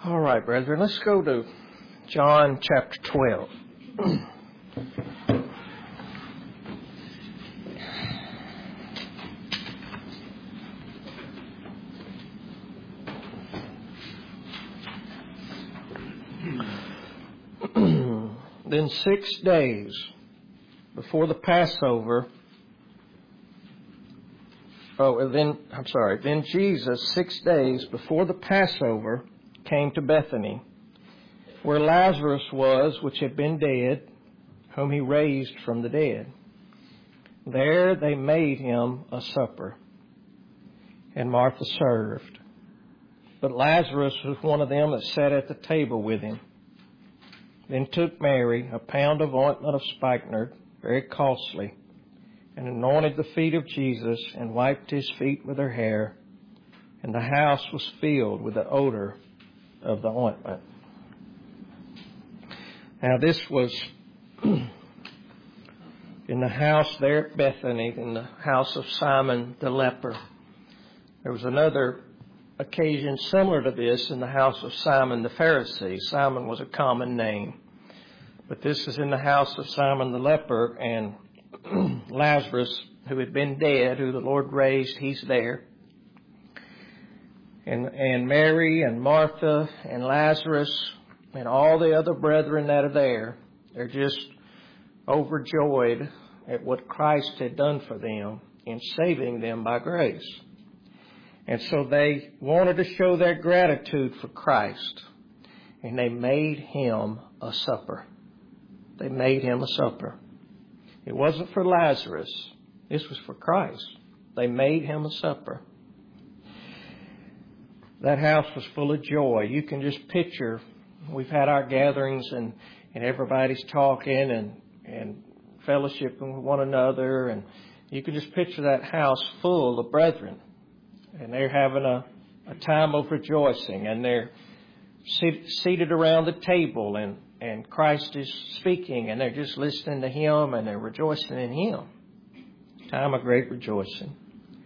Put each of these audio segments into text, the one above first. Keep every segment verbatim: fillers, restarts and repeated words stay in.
All right, brethren, let's go to John chapter twelve. Then six days before the Passover, oh, then, I'm sorry, then Jesus, six days before the Passover, came to Bethany, where Lazarus was, which had been dead, whom he raised from the dead. There they made him a supper, and Martha served. But Lazarus was one of them that sat at the table with him. Then took Mary a pound of ointment of spikenard, very costly, and anointed the feet of Jesus, and wiped his feet with her hair. And the house was filled with the odor of the ointment. Now this was in the house there at Bethany, in the house of Simon the leper. There was another occasion similar to this in the house of Simon the Pharisee. Simon was a common name. But this is in the house of Simon the leper, and Lazarus, who had been dead, who the Lord raised, he's there. And, and Mary and Martha and Lazarus and all the other brethren that are there, they're just overjoyed at what Christ had done for them in saving them by grace. And so they wanted to show their gratitude for Christ, and they made him a supper. They made him a supper. It wasn't for Lazarus. This was for Christ. They made him a supper. That house was full of joy. You can just picture, we've had our gatherings and, and everybody's talking and, and fellowshipping with one another. And you can just picture that house full of brethren. And they're having a, a time of rejoicing. And they're sit, seated around the table, and, and Christ is speaking. And they're just listening to him, and they're rejoicing in him. Time of great rejoicing.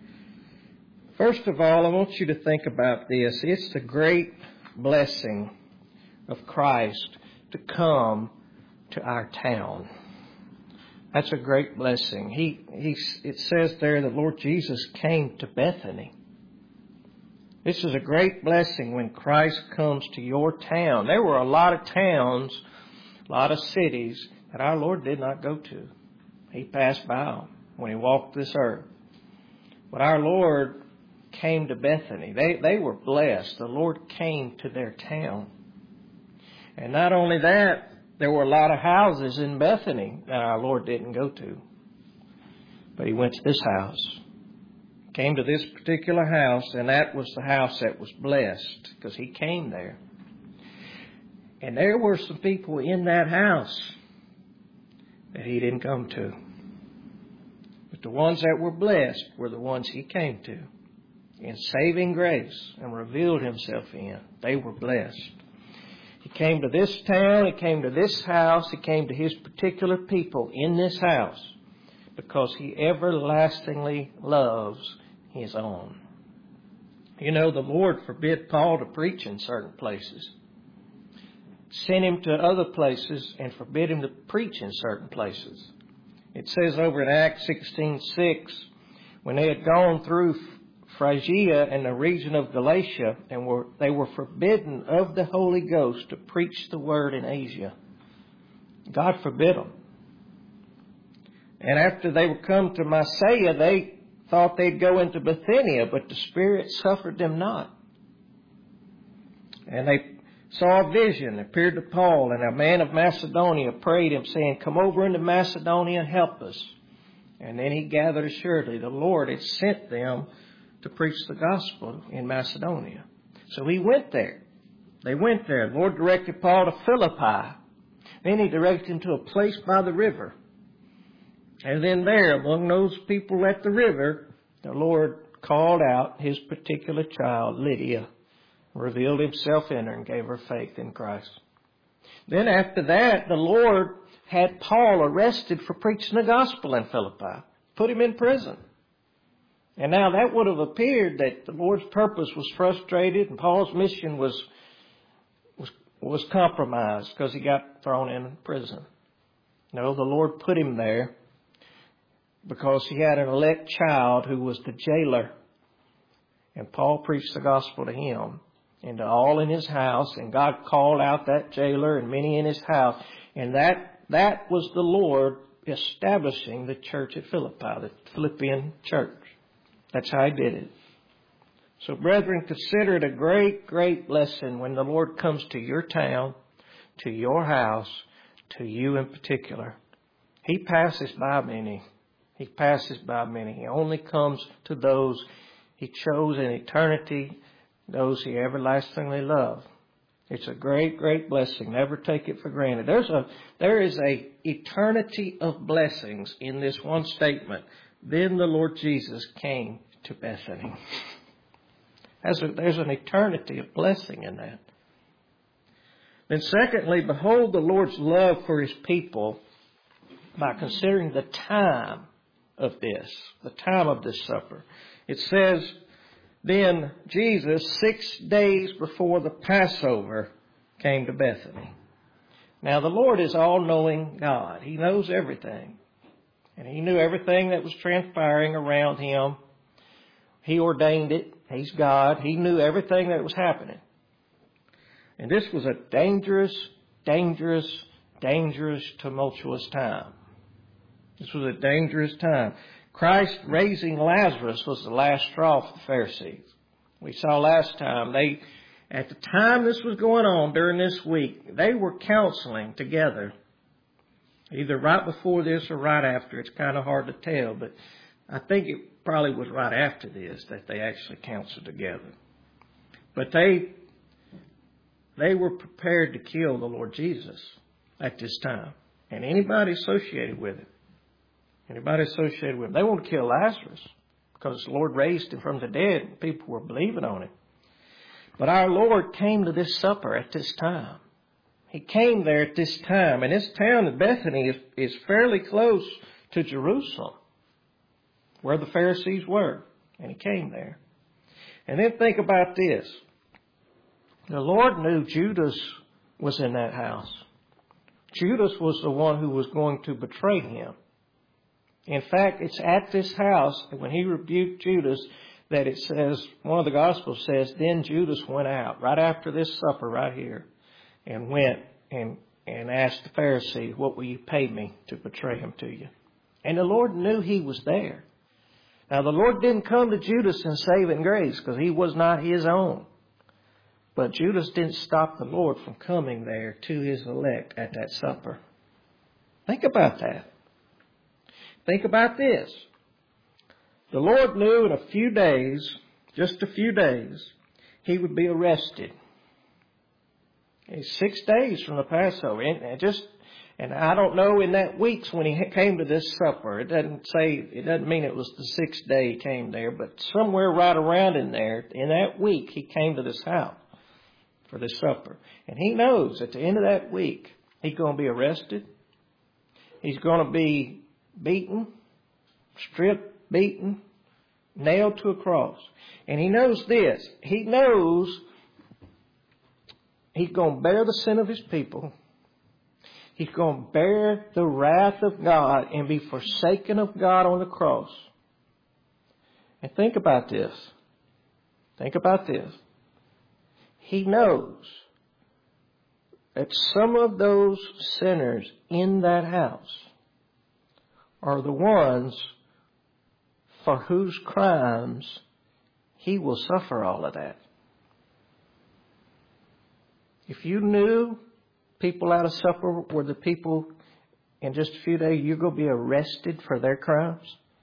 First of all, I want you to think about this. It's the great blessing of Christ to come to our town. That's a great blessing. He, he, it says there that Lord Jesus came to Bethany. This is a great blessing when Christ comes to your town. There were a lot of towns, a lot of cities that our Lord did not go to. He passed by them when he walked this earth. But our Lord came to Bethany. They, they were blessed. The Lord came to their town. And not only that, there were a lot of houses in Bethany that our Lord didn't go to. But he went to this house. Came to this particular house, and that was the house that was blessed because he came there. And there were some people in that house that he didn't come to. But the ones that were blessed were the ones he came to in saving grace and revealed himself in. They were blessed. He came to this town, he came to this house, he came to his particular people in this house because he everlastingly loves his own. You know, the Lord forbid Paul to preach in certain places. Sent him to other places and forbid him to preach in certain places. It says over in Acts sixteen six, when they had gone through Phrygia and the region of Galatia, and were they were forbidden of the Holy Ghost to preach the word in Asia. God forbid them. And after they would come to Mysia, they thought they'd go into Bithynia, but the Spirit suffered them not. And they saw a vision, appeared to Paul, and a man of Macedonia prayed him, saying, "Come over into Macedonia and help us." And then he gathered assuredly the Lord had sent them to preach the gospel in Macedonia. So he went there. They went there. The Lord directed Paul to Philippi. Then he directed him to a place by the river. And then there, among those people at the river, the Lord called out his particular child, Lydia, revealed himself in her and gave her faith in Christ. Then after that, the Lord had Paul arrested for preaching the gospel in Philippi, put him in prison. And now that would have appeared that the Lord's purpose was frustrated and Paul's mission was was compromised because he got thrown in prison. No, the Lord put him there because he had an elect child who was the jailer. And Paul preached the gospel to him and to all in his house. And God called out that jailer and many in his house. And that that was the Lord establishing the church at Philippi, the Philippian church. That's how he did it. So, brethren, consider it a great, great blessing when the Lord comes to your town, to your house, to you in particular. He passes by many. He passes by many. He only comes to those He chose in eternity, those He everlastingly loved. It's a great, great blessing. Never take it for granted. There's a, there is a eternity of blessings in this one statement. Then the Lord Jesus came to Bethany. There's, a, there's an eternity of blessing in that. Then secondly, behold the Lord's love for His people by considering the time of this, the time of this supper. It says, then Jesus, six days before the Passover, came to Bethany. Now the Lord is all-knowing God. He knows everything. And He knew everything that was transpiring around Him. He ordained it. He's God. He knew everything that was happening. And this was a dangerous, dangerous, dangerous, tumultuous time. This was a dangerous time. Christ raising Lazarus was the last straw for the Pharisees. We saw last time, they, at the time this was going on during this week, they were counseling together. Either right before this or right after. It's kind of hard to tell, but I think it probably was right after this that they actually counseled together. But they, they were prepared to kill the Lord Jesus at this time. And anybody associated with it. Anybody associated with him. They want to kill Lazarus because the Lord raised him from the dead and people were believing on him. But our Lord came to this supper at this time. He came there at this time. And this town of Bethany is, is fairly close to Jerusalem, where the Pharisees were. And He came there. And then think about this. The Lord knew Judas was in that house. Judas was the one who was going to betray Him. In fact, it's at this house, when He rebuked Judas, that it says, one of the Gospels says, then Judas went out, right after this supper right here, and went and, and asked the Pharisees, what will you pay me to betray him to you? And the Lord knew he was there. Now, the Lord didn't come to Judas in saving grace, because he was not His own. But Judas didn't stop the Lord from coming there to His elect at that supper. Think about that. Think about this. The Lord knew in a few days, just a few days, He would be arrested. It's six days from the Passover. And just, and I don't know in that weeks when He came to this supper. It doesn't say, it doesn't mean it was the sixth day He came there, but somewhere right around in there, in that week, He came to this house for this supper. And He knows at the end of that week, He's going to be arrested. He's going to be beaten, stripped, beaten, nailed to a cross. And He knows this. He knows He's going to bear the sin of His people. He's going to bear the wrath of God and be forsaken of God on the cross. And think about this. Think about this. He knows that some of those sinners in that house are the ones for whose crimes He will suffer all of that. If you knew people out of supper were the people in just a few days you're going to be arrested for their crimes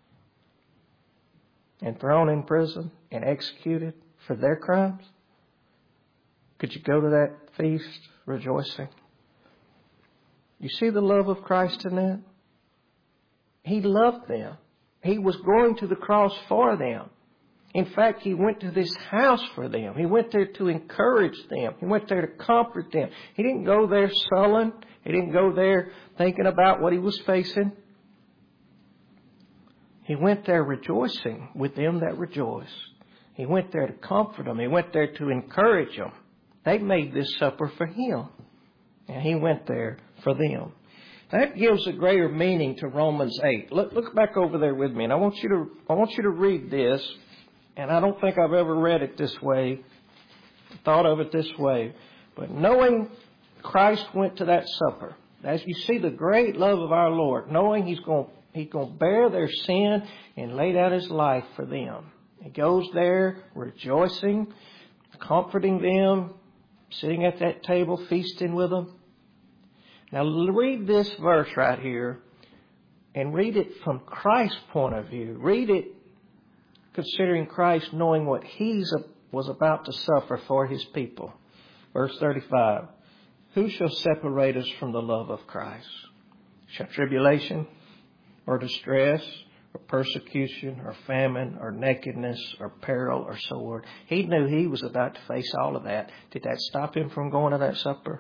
and thrown in prison and executed for their crimes, could you go to that feast rejoicing? You see the love of Christ in that? He loved them. He was going to the cross for them. In fact, He went to this house for them. He went there to encourage them. He went there to comfort them. He didn't go there sullen. He didn't go there thinking about what he was facing. He went there rejoicing with them that rejoice. He went there to comfort them. He went there to encourage them. They made this supper for Him. And He went there for them. That gives a greater meaning to Romans eight. Look, look back over there with me, and I want you to I want you to read this. And I don't think I've ever read it this way, thought of it this way. But knowing Christ went to that supper, as you see the great love of our Lord, knowing He's going He's going to bear their sin and lay down His life for them. He goes there rejoicing, comforting them, sitting at that table, feasting with them. Now read this verse right here and read it from Christ's point of view. Read it considering Christ knowing what He was about to suffer for His people. Verse thirty-five. Who shall separate us from the love of Christ? Shall tribulation or distress or persecution or famine or nakedness or peril or sword? He knew He was about to face all of that. Did that stop Him from going to that supper?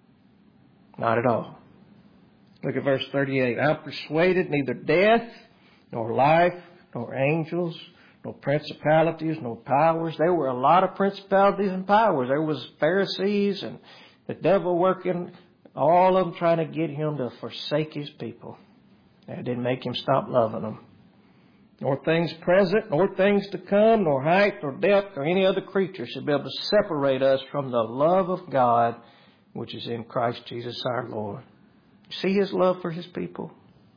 Not at all. Look at verse thirty-eight. I'm persuaded neither death, nor life, nor angels, nor principalities, nor powers. There were a lot of principalities and powers. There was Pharisees and the devil working, all of them trying to get Him to forsake His people. That didn't make Him stop loving them. Nor things present, nor things to come, nor height, nor depth, or any other creature should be able to separate us from the love of God, which is in Christ Jesus our Lord. See His love for His people?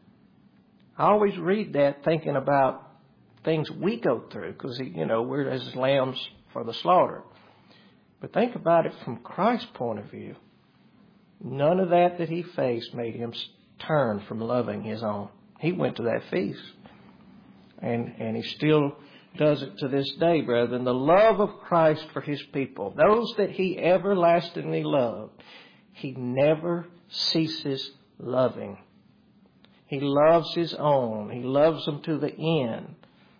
I always read that thinking about things we go through, because, you know, we're as lambs for the slaughter. But think about it from Christ's point of view. None of that that He faced made Him turn from loving His own. He went to that feast. And, and He still does it to this day, brethren. The love of Christ for His people, those that He everlastingly loved, He never ceases loving. He loves His own. He loves them to the end.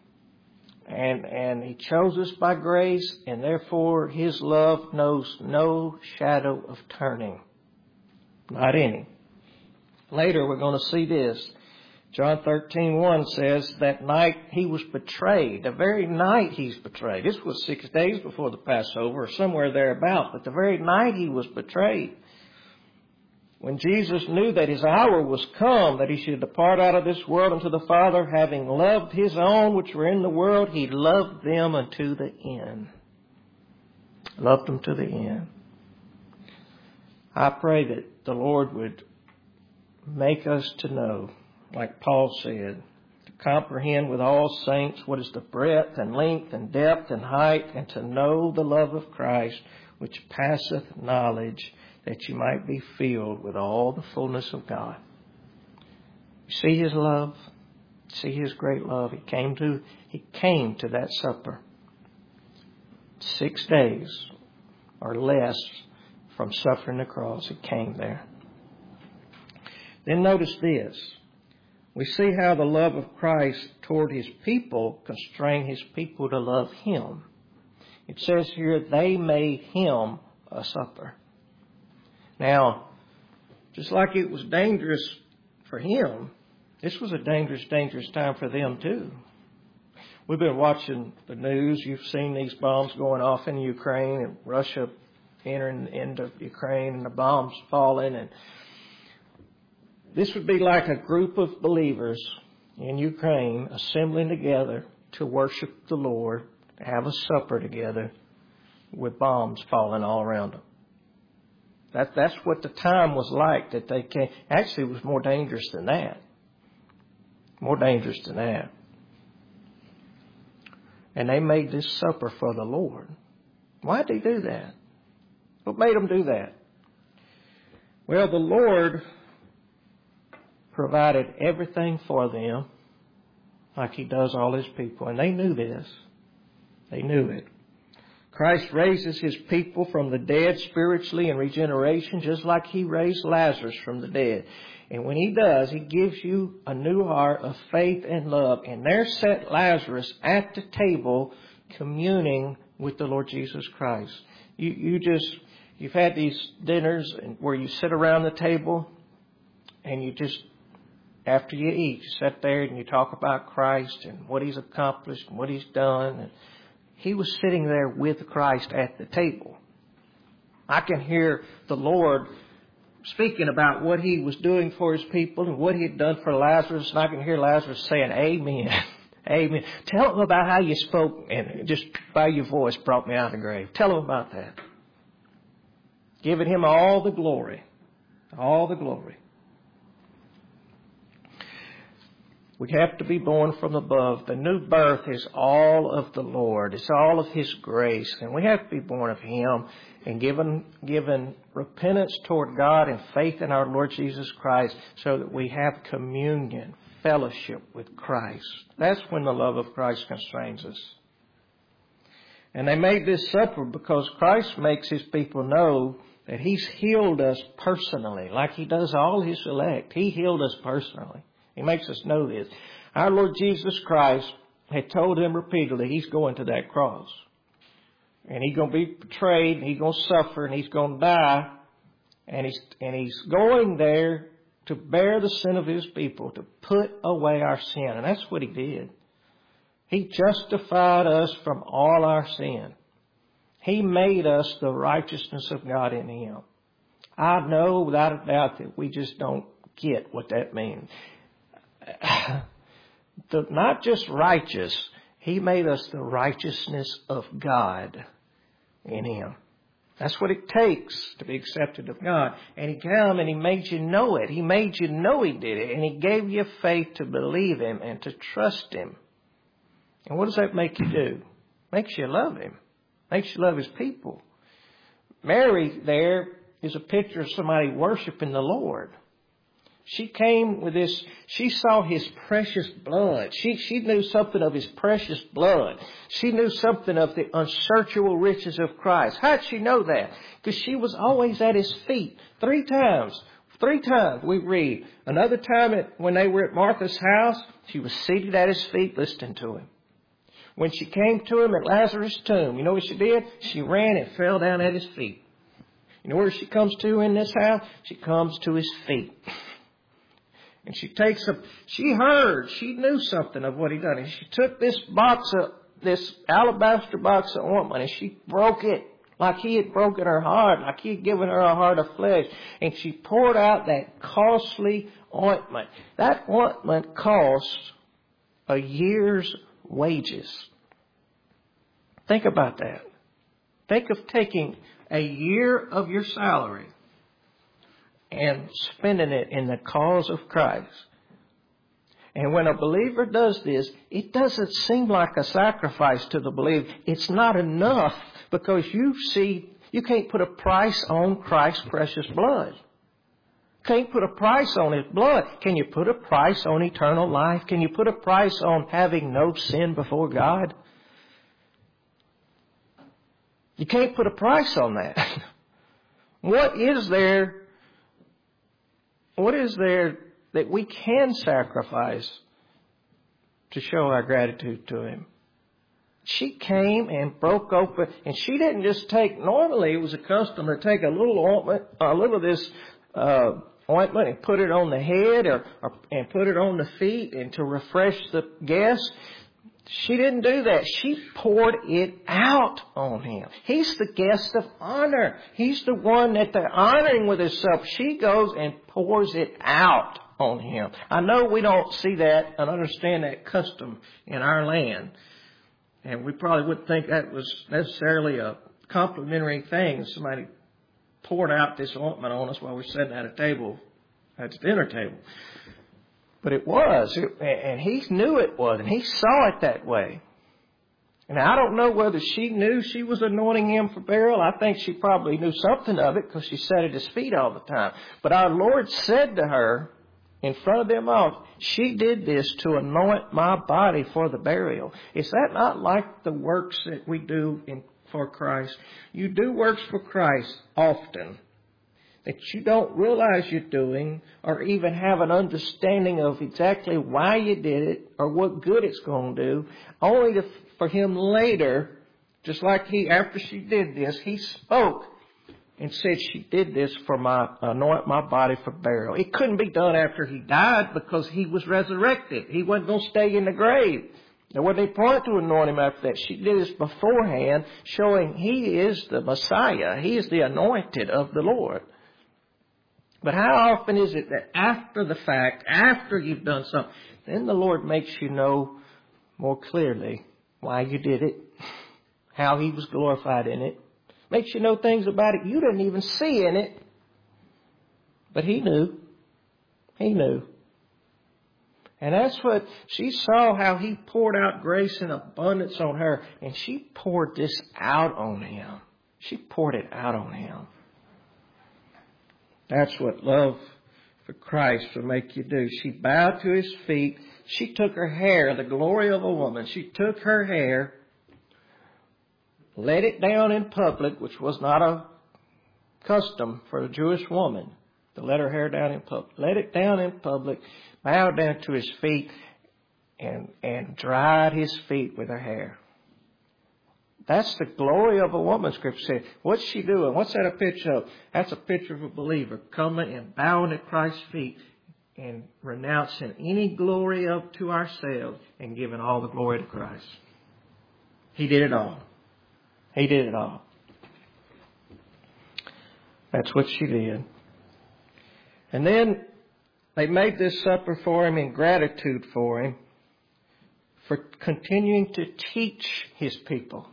And, and He chose us by grace, and therefore His love knows no shadow of turning. Not any. Later we're going to see this. John thirteen one says that night He was betrayed. The very night He's betrayed. This was six days before the Passover, or somewhere thereabout. But the very night He was betrayed. When Jesus knew that His hour was come, that He should depart out of this world unto the Father, having loved His own which were in the world, He loved them unto the end. Loved them to the end. I pray that the Lord would make us to know, like Paul said, to comprehend with all saints what is the breadth and length and depth and height, and to know the love of Christ, which passeth knowledge, that you might be filled with all the fullness of God. You see His love? See His great love? He came to, He came to that supper. Six days or less from suffering the cross, He came there. Then notice this. We see how the love of Christ toward His people constrained His people to love Him. It says here, they made Him a supper. Now, just like it was dangerous for Him, this was a dangerous, dangerous time for them too. We've been watching the news. You've seen these bombs going off in Ukraine and Russia entering into Ukraine and the bombs falling. And this would be like a group of believers in Ukraine assembling together to worship the Lord, to have a supper together with bombs falling all around them. That, that's what the time was like that they came. Actually, it was more dangerous than that. More dangerous than that. And they made this supper for the Lord. Why did they do that? What made them do that? Well, the Lord provided everything for them like He does all His people. And they knew this. They knew it. Christ raises His people from the dead spiritually in regeneration, just like He raised Lazarus from the dead. And when He does, He gives you a new heart of faith and love. And there sat Lazarus at the table communing with the Lord Jesus Christ. You, you just, you've had these dinners where you sit around the table and you just, after you eat, you sit there and you talk about Christ and what He's accomplished and what He's done. And He was sitting there with Christ at the table. I can hear the Lord speaking about what He was doing for His people and what He had done for Lazarus. And I can hear Lazarus saying, amen, amen. Tell them about how you spoke and just by your voice brought me out of the grave. Tell them about that. Giving Him all the glory. All the glory. We have to be born from above. The new birth is all of the Lord. It's all of His grace. And we have to be born of Him and given, given repentance toward God and faith in our Lord Jesus Christ so that we have communion, fellowship with Christ. That's when the love of Christ constrains us. And they made this supper because Christ makes His people know that He's healed us personally, like He does all His elect. He healed us personally. He makes us know this. Our Lord Jesus Christ had told them repeatedly He's going to that cross. And He's going to be betrayed, and He's going to suffer, and He's going to die. And He's, and He's going there to bear the sin of His people, to put away our sin. And that's what He did. He justified us from all our sin. He made us the righteousness of God in Him. I know without a doubt that we just don't get what that means. The, not just righteous, He made us the righteousness of God in Him. That's what it takes to be accepted of God. And He came and He made you know it. He made you know He did it. And He gave you faith to believe Him and to trust Him. And what does that make you do? Makes you love Him. Makes you love His people. Mary there is a picture of somebody worshiping the Lord. She came with this, she saw His precious blood. She, she knew something of His precious blood. She knew something of the unsearchable riches of Christ. How did she know that? Because she was always at His feet. Three times, three times we read. Another time at, when they were at Martha's house, she was seated at His feet listening to Him. When she came to Him at Lazarus' tomb, you know what she did? She ran and fell down at His feet. You know where she comes to in this house? She comes to His feet. And she takes a, she heard, she knew something of what He done. And she took this box of, this alabaster box of ointment, and she broke it like He had broken her heart, like He had given her a heart of flesh. And she poured out that costly ointment. That ointment cost a year's wages. Think about that. Think of taking a year of your salary and spending it in the cause of Christ. And when a believer does this, it doesn't seem like a sacrifice to the believer. It's not enough because you see, you can't put a price on Christ's precious blood. Can't put a price on His blood. Can you put a price on eternal life? Can you put a price on having no sin before God? You can't put a price on that. What is there What is there that we can sacrifice to show our gratitude to Him? She came and broke open, and she didn't just take, normally it was a custom to take a little ointment, a little of this uh, ointment and put it on the head or, or and put it on the feet and to refresh the guests. She didn't do that. She poured it out on Him. He's the guest of honor. He's the one that they're honoring with herself. She goes and pours it out on Him. I know we don't see that and understand that custom in our land. And we probably wouldn't think that was necessarily a complimentary thing. Somebody poured out this ointment on us while we're sitting at a table, at the dinner table. But it was, and He knew it was, and He saw it that way. And I don't know whether she knew she was anointing Him for burial. I think she probably knew something of it because she sat at His feet all the time. But our Lord said to her, in front of them all, she did this to anoint my body for the burial. Is that not like the works that we do in, for Christ? You do works for Christ often that you don't realize you're doing or even have an understanding of exactly why you did it or what good it's going to do, only to, for Him later, just like He, after she did this, He spoke and said she did this for my, anoint my body for burial. It couldn't be done after He died because He was resurrected. He wasn't going to stay in the grave. There wasn't any point to anoint him after that. She did this beforehand, showing he is the Messiah. He is the anointed of the Lord. But how often is it that after the fact, after you've done something, then the Lord makes you know more clearly why you did it, how he was glorified in it, makes you know things about it you didn't even see in it. But he knew. He knew. And that's what she saw, how he poured out grace and abundance on her. And she poured this out on him. She poured it out on him. That's what love for Christ will make you do. She bowed to his feet. She took her hair, the glory of a woman. She took her hair, let it down in public, which was not a custom for a Jewish woman to let her hair down in public. Let it down in public, bowed down to his feet, and, and dried his feet with her hair. That's the glory of a woman, Scripture said. What's she doing? What's that a picture of? That's a picture of a believer coming and bowing at Christ's feet and renouncing any glory up to ourselves and giving all the glory to Christ. He did it all. He did it all. That's what she did. And then they made this supper for him in gratitude for him for continuing to teach his people.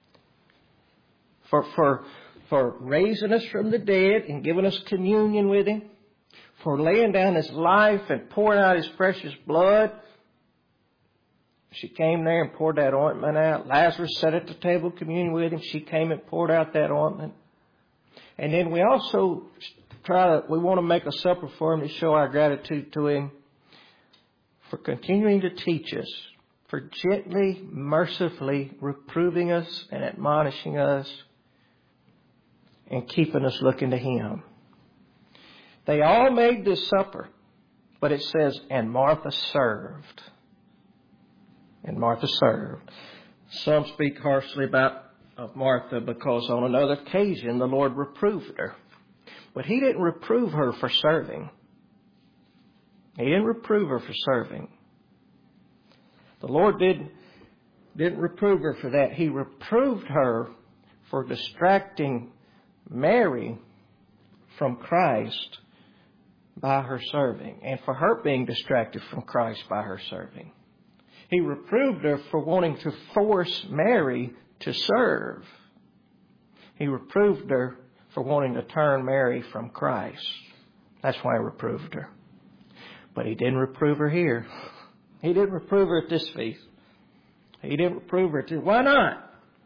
For, for, for raising us from the dead and giving us communion with him. For laying down his life and pouring out his precious blood. She came there and poured that ointment out. Lazarus sat at the table communion with him. She came and poured out that ointment. And then we also try to, we want to make a supper for him to show our gratitude to him for continuing to teach us, for gently, mercifully reproving us and admonishing us and keeping us looking to him. They all made this supper, but it says, and Martha served. And Martha served. Some speak harshly about of Martha because on another occasion the Lord reproved her. But he didn't reprove her for serving. He didn't reprove her for serving. The Lord didn't, didn't reprove her for that. He reproved her for distracting Mary from Christ by her serving, and for her being distracted from Christ by her serving. He reproved her for wanting to force Mary to serve. He reproved her for wanting to turn Mary from Christ. That's why he reproved her. But he didn't reprove her here. He didn't reprove her at this feast. He didn't reprove her at this. Why not?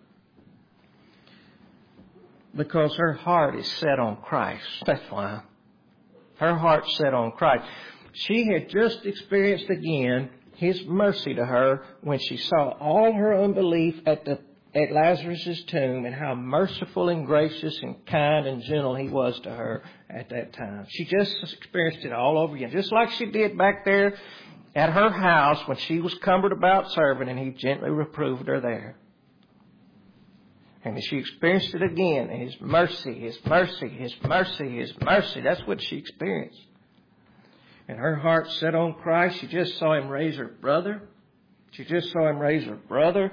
Because her heart is set on Christ. That's why. Her heart's set on Christ. She had just experienced again his mercy to her when she saw all her unbelief at the at Lazarus' tomb and how merciful and gracious and kind and gentle he was to her at that time. She just experienced it all over again, just like she did back there at her house when she was cumbered about serving and he gently reproved her there. And she experienced it again, and his mercy, his mercy, his mercy, his mercy. That's what she experienced. And her heart set on Christ. She just saw him raise her brother. She just saw him raise her brother.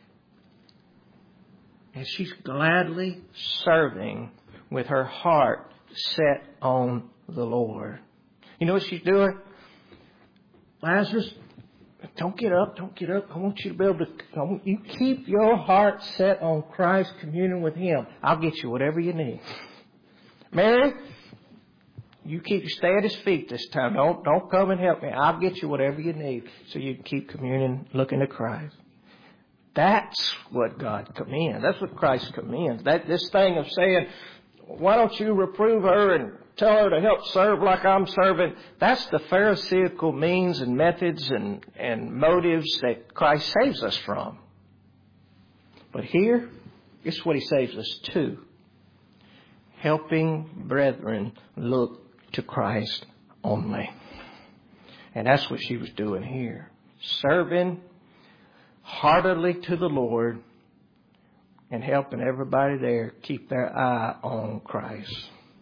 And she's gladly serving with her heart set on the Lord. You know what she's doing? Lazarus, don't get up, don't get up. I want you to be able to, I want you keep your heart set on Christ, communing with him. I'll get you whatever you need. Mary, you keep stay at his feet this time. Don't don't come and help me. I'll get you whatever you need so you can keep communing, looking to Christ. That's what God commends. That's what Christ commends. That this thing of saying, why don't you reprove her and tell her to help serve like I'm serving? That's the Pharisaical means and methods and, and motives that Christ saves us from. But here, it's what he saves us to. Helping brethren look to Christ only. And that's what she was doing here. Serving heartily to the Lord and helping everybody there keep their eye on Christ.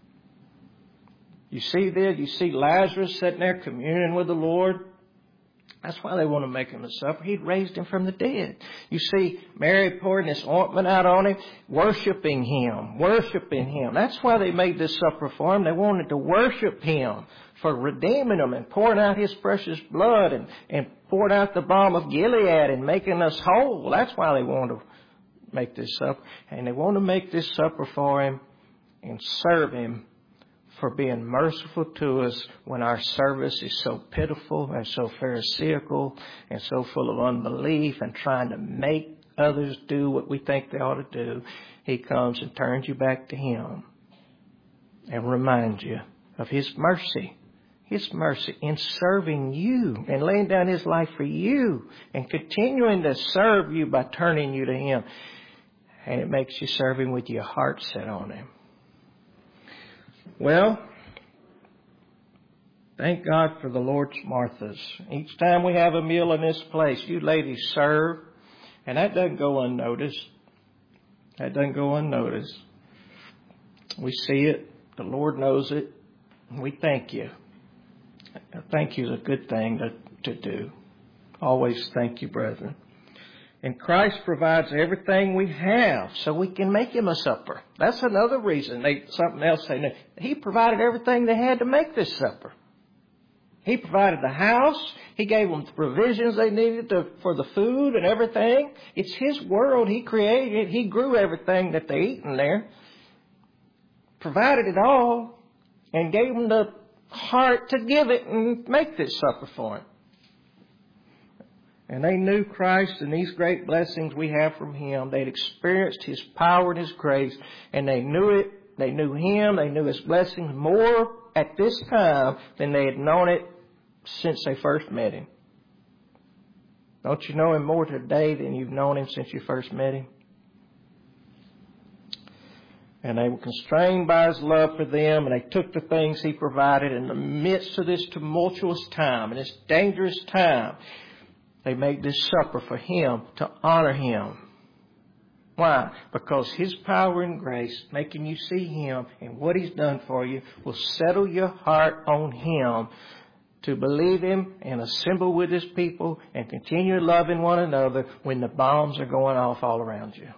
You see this? You see Lazarus sitting there communing with the Lord. That's why they want to make him a supper. He'd raised him from the dead. You see, Mary pouring this ointment out on him, worshiping him, worshiping him. That's why they made this supper for him. They wanted to worship him for redeeming them and pouring out his precious blood and, and pouring out the balm of Gilead and making us whole. That's why they want to make this supper. And they want to make this supper for him and serve him for being merciful to us when our service is so pitiful and so pharisaical and so full of unbelief and trying to make others do what we think they ought to do. He comes and turns you back to him and reminds you of his mercy. His mercy in serving you and laying down his life for you and continuing to serve you by turning you to him. And it makes you serve him with your heart set on him. Well, thank God for the Lord's Marthas. Each time we have a meal in this place, you ladies serve, and that doesn't go unnoticed. That doesn't go unnoticed. We see it. The Lord knows it. And we thank you. Thank you is a good thing to, to do. Always thank you, brethren. And Christ provides everything we have so we can make him a supper. That's another reason. They, something else they knew. He provided everything they had to make this supper. He provided the house. He gave them the provisions they needed to, for the food and everything. It's his world. He created. He grew everything that they eat in there. Provided it all and gave them the heart to give it and make this supper for him. And they knew Christ and these great blessings we have from him. They'd experienced his power and his grace, and they knew it. They knew him. They knew his blessings more at this time than they had known it since they first met him. Don't you know him more today than you've known him since you first met him? And they were constrained by his love for them, and they took the things he provided in the midst of this tumultuous time and this dangerous time. They made this supper for him to honor him. Why? Because his power and grace, making you see him and what he's done for you, will settle your heart on him to believe him and assemble with his people and continue loving one another when the bombs are going off all around you.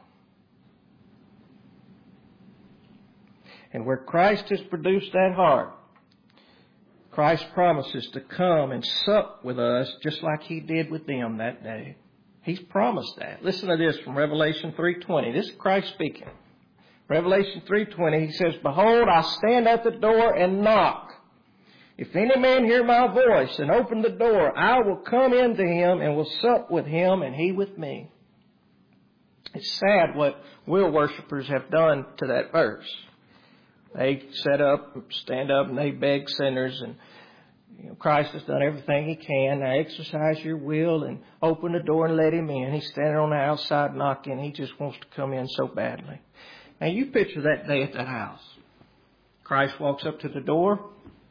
And where Christ has produced that heart, Christ promises to come and sup with us just like he did with them that day. He's promised that. Listen to this from Revelation three twenty. This is Christ speaking. Revelation three twenty, he says, "Behold, I stand at the door and knock. If any man hear my voice and open the door, I will come into him and will sup with him and he with me." It's sad what will worshipers have done to that verse. They set up, stand up, and they beg sinners. And you know, Christ has done everything he can. Now exercise your will and open the door and let him in. He's standing on the outside knocking. He just wants to come in so badly. Now you picture that day at that house. Christ walks up to the door.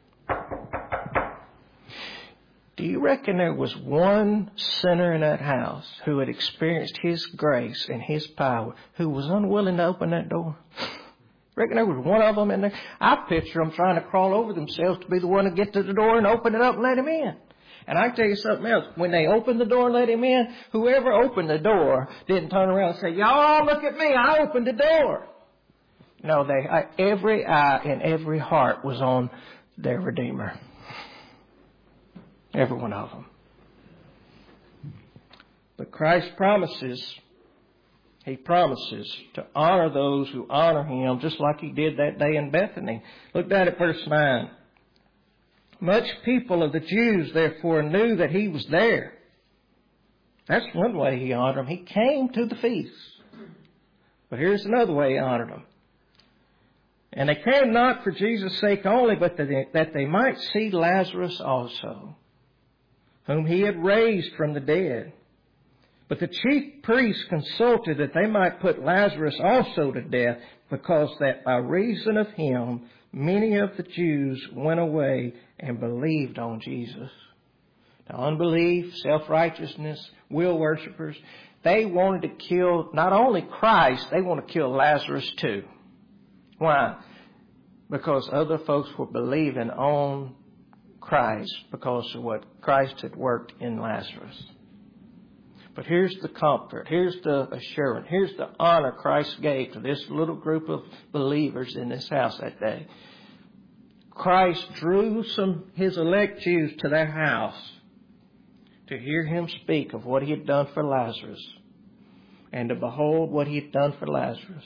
Do you reckon there was one sinner in that house who had experienced his grace and his power who was unwilling to open that door? Reckon there was one of them in there? I picture them trying to crawl over themselves to be the one to get to the door and open it up and let him in. And I tell you something else. When they opened the door and let him in, whoever opened the door didn't turn around and say, "Y'all look at me, I opened the door." No, they I, every eye and every heart was on their Redeemer. Every one of them. But Christ promises He promises to honor those who honor him just like he did that day in Bethany. Look down at verse nine. "Much people of the Jews therefore knew that he was there." That's one way he honored them. He came to the feast. But here's another way he honored them. "And they came not for Jesus' sake only, but that they, that they might see Lazarus also, whom he had raised from the dead. But the chief priests consulted that they might put Lazarus also to death, because that by reason of him many of the Jews went away and believed on Jesus." Now, unbelief, self-righteousness, will worshippers, they wanted to kill not only Christ, they want to kill Lazarus too. Why? Because other folks were believing on Christ because of what Christ had worked in Lazarus. But here's the comfort, here's the assurance, here's the honor Christ gave to this little group of believers in this house that day. Christ drew some His elect Jews to their house to hear Him speak of what He had done for Lazarus and to behold what He had done for Lazarus.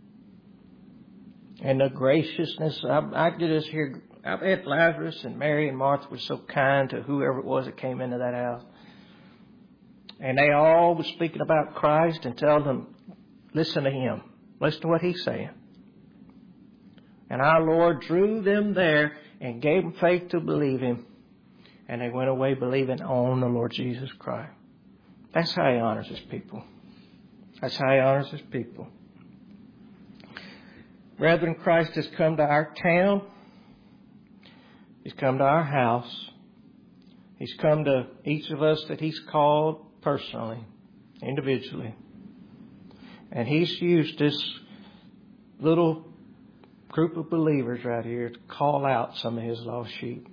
And the graciousness, I, I could just hear, I bet Lazarus and Mary and Martha were so kind to whoever it was that came into that house. And they all were speaking about Christ and telling them, listen to Him. Listen to what He's saying. And our Lord drew them there and gave them faith to believe Him. And they went away believing on the Lord Jesus Christ. That's how He honors His people. That's how He honors His people. Brethren, Christ has come to our town. He's come to our house. He's come to each of us that He's called personally, individually. And He's used this little group of believers right here to call out some of His lost sheep.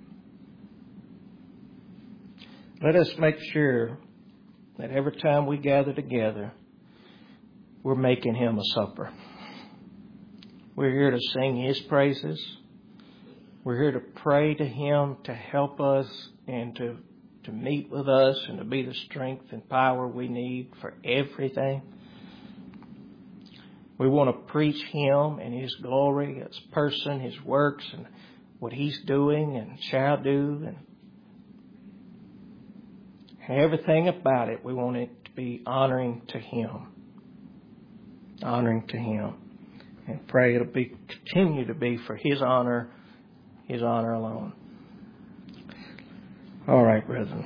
Let us make sure that every time we gather together, we're making Him a supper. We're here to sing His praises. We're here to pray to Him to help us and to, to meet with us and to be the strength and power we need for everything. We want to preach Him and His glory, His person, His works, and what He's doing and shall do. And everything about it, we want it to be honoring to Him. Honoring to Him. And pray it'll be continue to be for His honor, His honor alone. All right, brethren.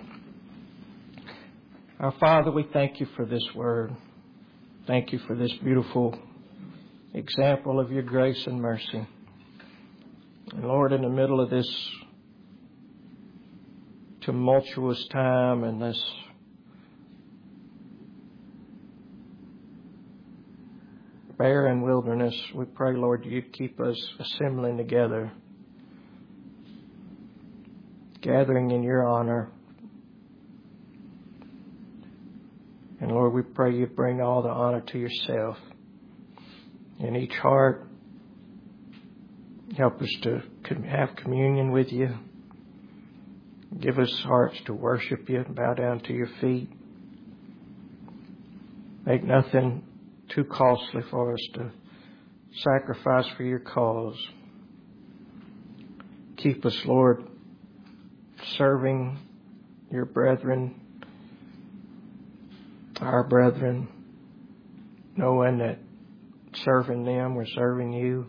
Our Father, we thank You for this word. Thank You for this beautiful example of Your grace and mercy. And Lord, in the middle of this tumultuous time and this barren wilderness, we pray, Lord, You'd keep us assembling together, gathering in Your honor. And Lord, we pray You'd bring all the honor to Yourself in each heart. Help us to have communion with You. Give us hearts to worship You and bow down to Your feet. Make nothing too costly for us to sacrifice for Your cause. Keep us, Lord, serving Your brethren, our brethren, knowing that serving them, we're serving You.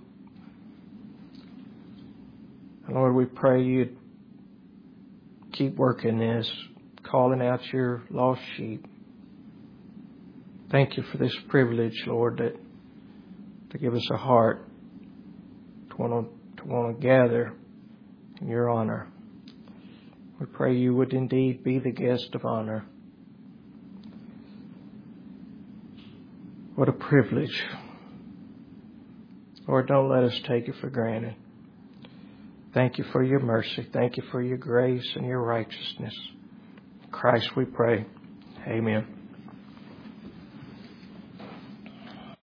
And Lord, we pray You'd keep working this, calling out Your lost sheep. Thank You for this privilege, Lord, that to give us a heart to want to, to want to gather in Your honor. We pray You would indeed be the guest of honor. What a privilege. Lord, don't let us take it for granted. Thank You for Your mercy. Thank You for Your grace and Your righteousness. In Christ we pray. Amen.